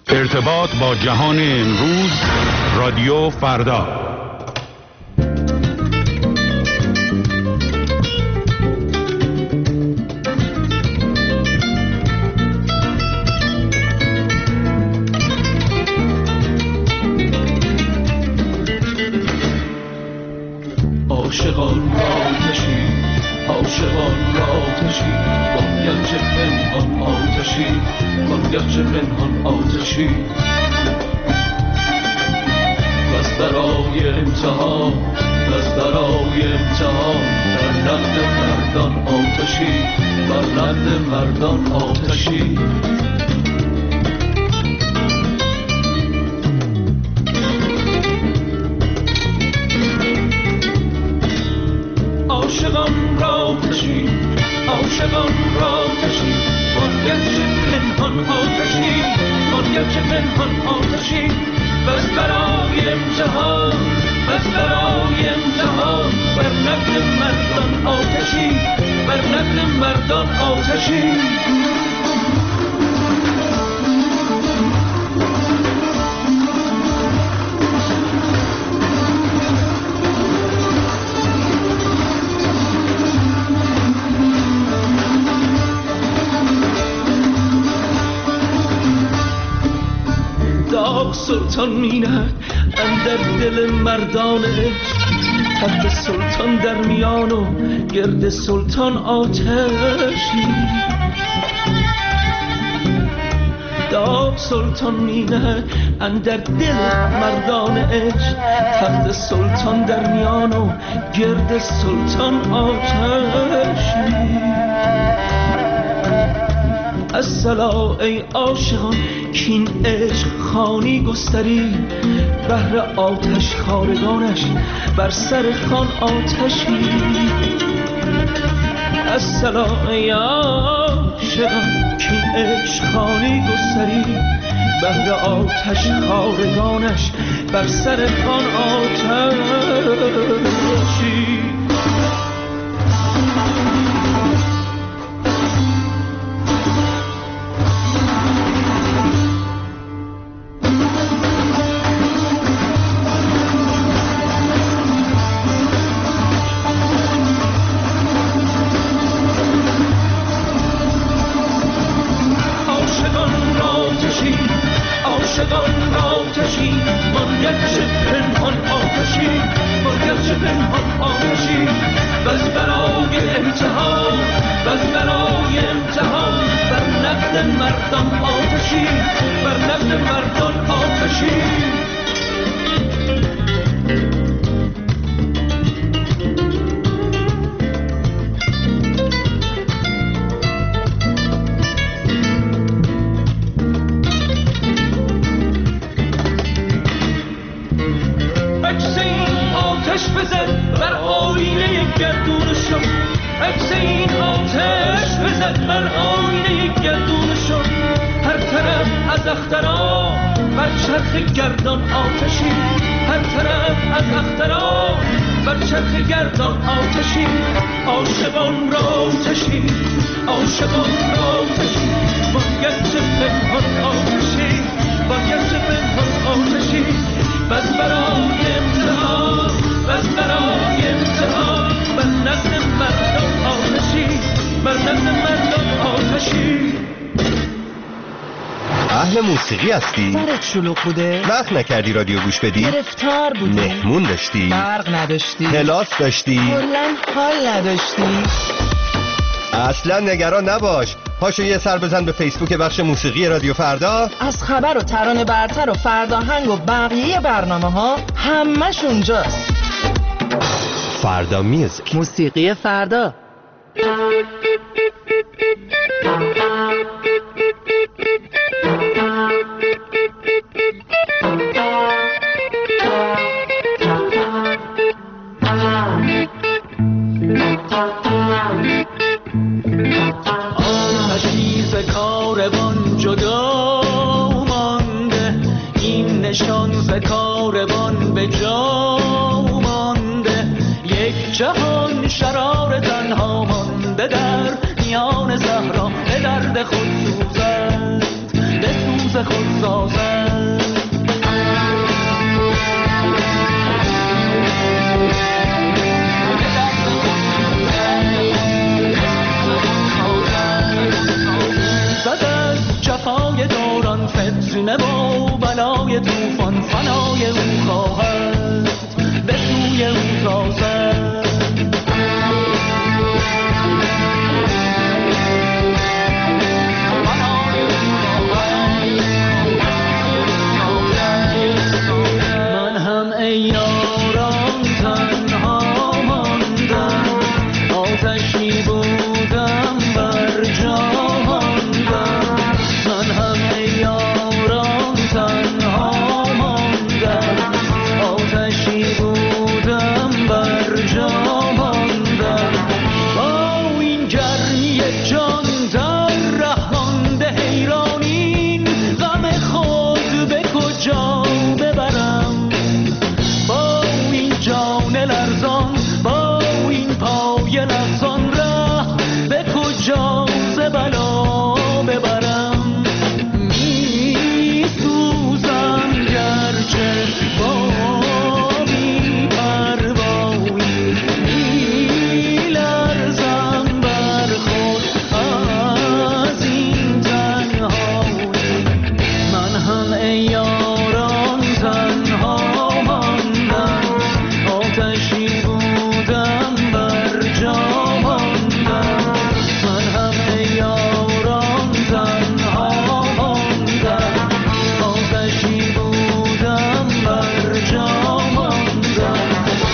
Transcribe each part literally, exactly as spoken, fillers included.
ارتباط با جهان امروز، رادیو فردا. عاشقان آتشی، عاشقان آتشی، باید چه پنهان آتشی، باید چه پنهان آتشی. بس برای امتحان، بس برای امتحان، بر نقد مردان آتشی، بر نقد مردان آتشی. عاشقان را تشی، عاشقان را تشی، باید چه پنهان آتشی، باید چه پنهان آتشی. بس برای امتحان، بس برای امتحان، بر نقد مردان آتشی، بر نقد مردان آتشی. داغ سلطان می‌نهد اندر دل مردان عشق، تخت سلطان در میان و گرد سلطان آتشی. داغ سلطان می‌نهد اندر دل مردان عشق، تخت سلطان در میان و گرد سلطان آتشی. الصلا ای عاشقان کین عشق خانی گستری، بهر آتش خارگانش بر سر خان آتشی. الصلا ای عاشقان کین عشق خانی گستری، بهر آتش خارگانش بر سر خان آتشی. موسیقی هستی؟ سرت شلوغ بوده؟ وقت نکردی رادیو گوش بدی؟ گرفتار بودی؟ مهمون داشتی؟ برق نداشتی؟ کلاس داشتی؟ کلن حال نداشتی؟ اصلا نگران نباش، پاشو یه سر بزن به فیسبوک بخش موسیقی رادیو فردا. از خبر و ترانه برتر و فرداهنگ و بقیه برنامه ها همش اونجاست. فردا میوزیک، موسیقی فردا. کاروان جدا مانده، این نشان ز کاروان به جا مانده. یک جهان شرار تنها مانده در میان صحرا، به درد خود سوزد به سوز خود سازد. جفای دوران فتنه و بلای توفان فنای او خواهد به سوی او تازد. من هم ای یاران تنها ماندم، آتشی بودم بر جا ماندم. من هم ای یاران تنها ماندم، آتشی بودم بر جا ماندم. با این گرمی جان در ره مانده حیرانین، غم خود به کجا ببرم؟ با این جان لرزان، با این پای لرزان، ره به کجا ز بلا ببرم؟ می سوزم گرچه با بی پروایی، می لرزم بر خود از این تنهایی. من هم ای یاران تنها ماندم، آتشی بودم بر جا ماندم. من هم ای یاران تنها ماندم، آتشی بودم بر جا ماندم.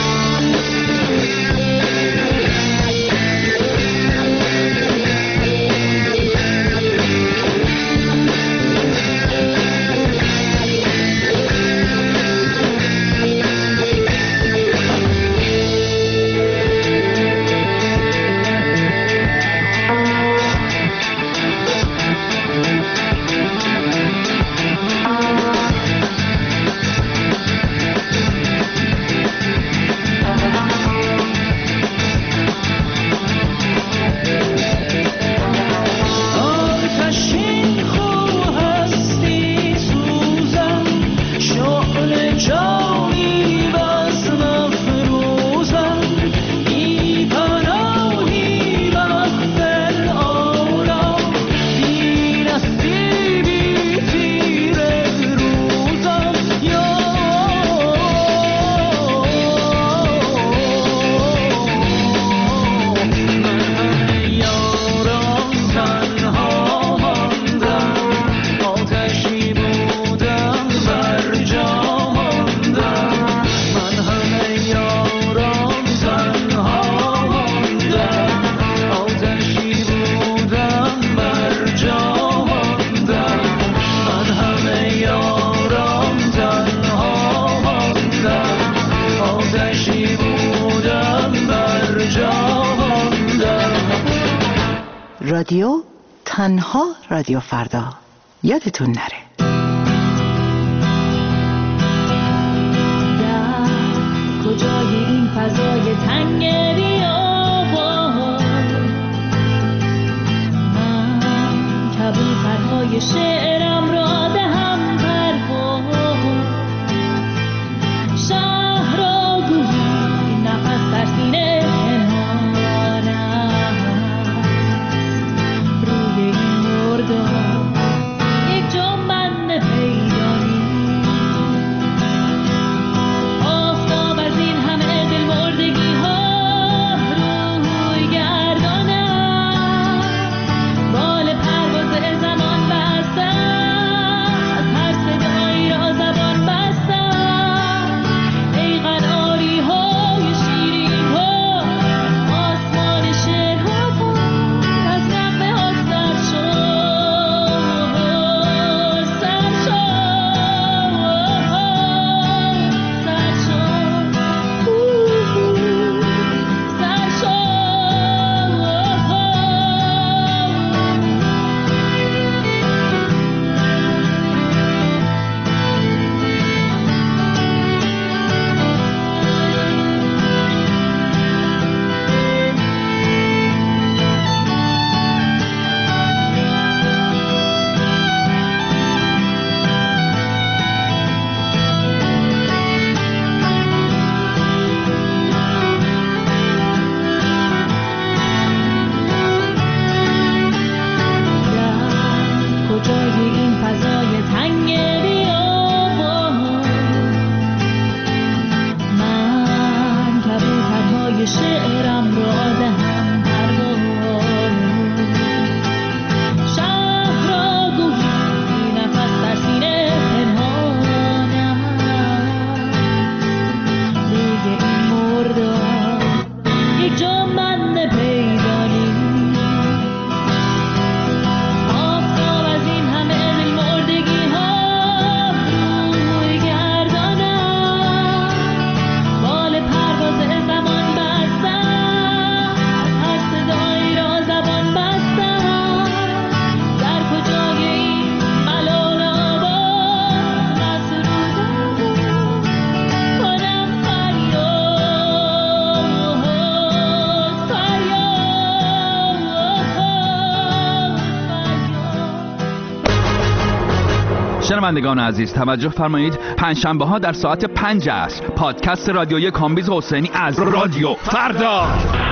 آتشین خو هستی سوزم، شعله جانی بس مفروزم. بی پناهی مغفل آرام، بی نصیبی تیر روزم. یا من هم ای یاران تنها ماندم، آتشی بودم بر جا ماندم. من هم ای یاران تنها ماندم، آتشی بودم بر جا ماندم. من هم ای یاران تنها ماندم، آتشی بودم بر جا ماندم. رادیو تنها رادیو فردا، یادتون نره. در کجای این فضای تنگ بیابان، من کبوترهای شعرم را دهم پرواز. شهر را گویی نفس در سینه پنهان است. روی این مرداب یک جنبند پیدا نیست. آفتاب از این همه دلمردگی ها روی گردانم. بال پرواز زمان بستم. شنوندگان عزیز توجه فرمایید، پنجشنبه ها در ساعت پنج عصر پادکست رادیویی کامبیز حسینی از رادیو فردا.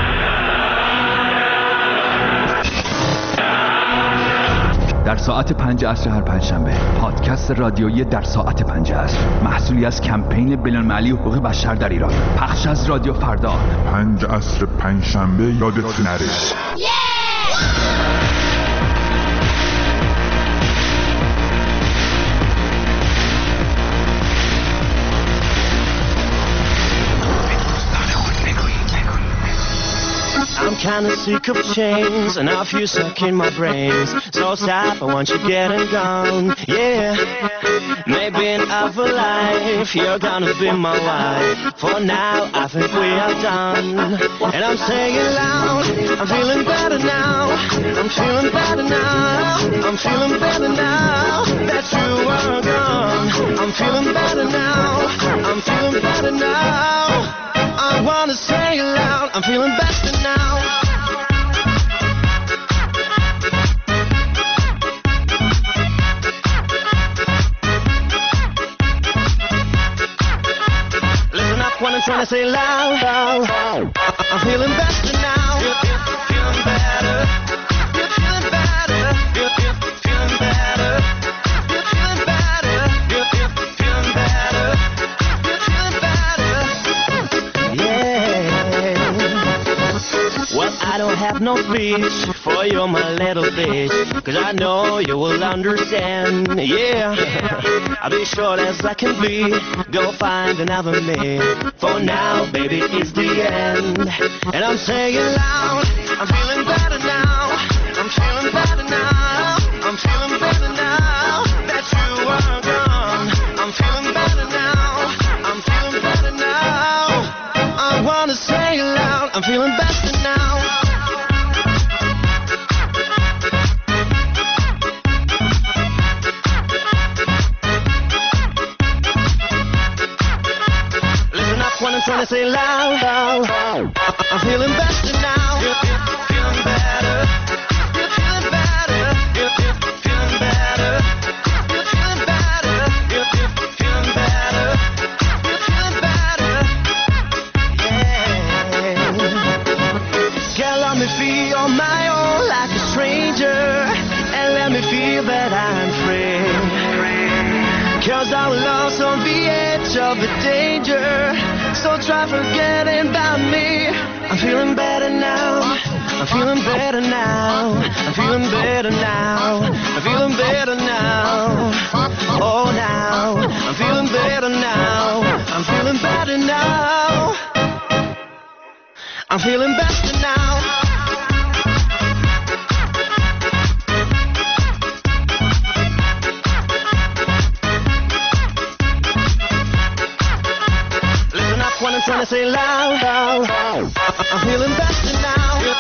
در ساعت پنج عصر هر پنجشنبه پادکست رادیویی در ساعت پنج عصر، محصولی از کمپین بین‌المللی حقوق بشر در ایران، پخش از رادیو فردا. پنج عصر پنجشنبه یادت نره. I'm kinda sick of chains and a few stuck in my brains. So stop, I want you getting gone, yeah. Maybe in other life you're gonna be my wife. For now, I think we are done. And I'm saying loud, I'm feeling better now. I'm feeling better now. I'm feeling better now that you are gone. I'm feeling better now. I'm feeling better now. I wanna say it loud, I'm feeling better now. Listen up when I'm trying to say loud, loud, loud. I'm feeling better now. Feeling better. Feeling better. Feeling better. Feeling better. Feeling better. Well, I don't have no speech for you, my little bitch, 'cause I know you will understand, yeah. I'll be short as I can be, go find another me. For now, baby, it's the end. And I'm saying loud, I'm feeling better now. I'm feeling better now. I'm feeling better now that you are gone. I'm feeling better now. I'm feeling better now. I wanna say it loud, I'm feeling better now. Listen up when I'm trying to say loud, loud, loud. I'm feeling better now. Feeling better. Feeling better. Feeling better. Feeling better. Feeling better. Feeling better. Girl, let me feel on my own like a stranger, and let me feel that I'm free. 'Cause I'm lost on the edge of the danger, so try forgetting about me. I'm feeling better now. I'm feeling better now. I'm feeling better now. I'm feeling better now. Oh, now I'm feeling better now. I'm feeling better now. I'm feeling better now. Listen up when I'm trying to say loud, loud, loud. I'm feeling better now.